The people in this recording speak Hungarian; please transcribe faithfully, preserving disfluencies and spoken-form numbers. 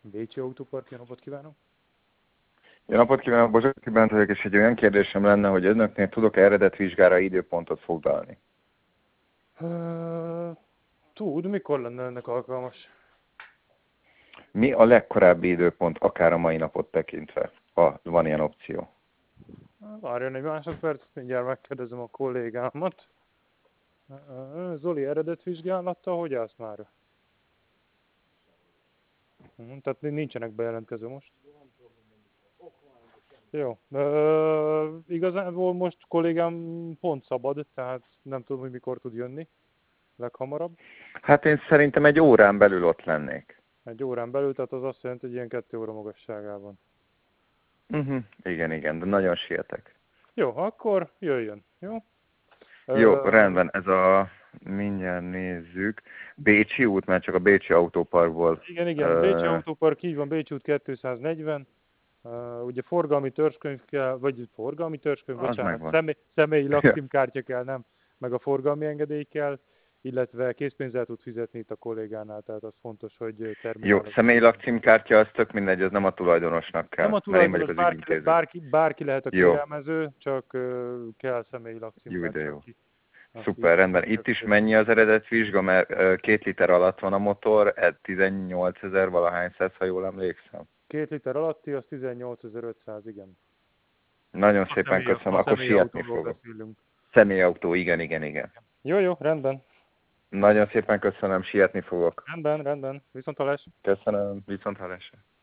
Bécsi Autópark, jó napot kívánok! Jó napot kívánok, Bozsaki Bent vagyok, és egy olyan kérdésem lenne, hogy önöknél tudok eredetvizsgára időpontot foglalni? Uh, tud, mikor lenne ennek alkalmas? Mi a legkorábbi időpont, akár a mai napot tekintve, ha van ilyen opció? Várjon egy másodperc, mindjárt megkérdezem a kollégámat. Uh, Zoli eredetvizsgálata, hogy állsz már? Uh, tehát nincsenek bejelentkező most. Jó. Uh, igazából most kollégám pont szabad, tehát nem tudom, hogy mikor tud jönni. Leghamarabb. Hát én szerintem egy órán belül ott lennék. Egy órán belül, tehát az azt jelenti, hogy ilyen kettő óra magasságában. Uh-huh. Igen, igen, de nagyon sietek. Jó, akkor jöjjön, jó? Jó, Uh, rendben, ez a, mindjárt nézzük, Bécsi út, mert csak a Bécsi Autóparkból. igen, igen, Bécsi Uh, Autópark, így van, Bécsi út kétszáznegyven. Uh, ugye forgalmi törzskönyv kell, vagy forgalmi törzskönyv, az bocsánat, megvan. személy, személyi Ja. lakcímkártya kell, nem, meg a forgalmi engedély kell, illetve készpénzzel tud fizetni itt a kollégánál, tehát az fontos, hogy Jó, terminálok. személyi lakcímkártya, az tök mindegy, az nem a tulajdonosnak Nem kell, a mert én vagyok tulajdonos, az bárki, ügyintéző. bárki, bárki lehet a Jó, kérelmező, csak uh, kell személyi jó, de lakcímkártya, jó. aki, aki Szuper, rendben. Itt is mennyi az eredetvizsga, mert ö, két liter alatt van a motor, ez tizennyolcezer valahány száz, ha jól emlékszem. Két liter alatti, az tizennyolcezer-ötszáz, igen. Nagyon A szépen személy, köszönöm, a akkor sietni személyautóról fogok. beszélünk. Személyautó, igen, igen, igen. Jó, jó, rendben. Nagyon szépen köszönöm, sietni fogok. Rendben, rendben. Viszontlátásra. Köszönöm, viszont hallásra.